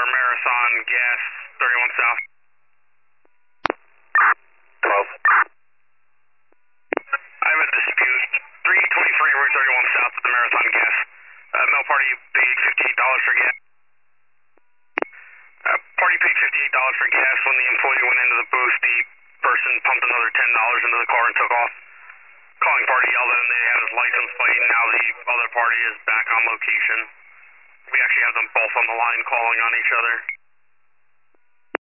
Marathon Gas, 31 South. 12. I have a dispute. 323 Route 31 South at the Marathon Gas. Mel Party paid $58 for gas. Party paid $58 for gas. When the employee went into the booth, the person pumped another $10 into the car and took off. Calling party yelled at him. They had his license plate, and now the other party is back on location. We actually have them both on the line calling on each other.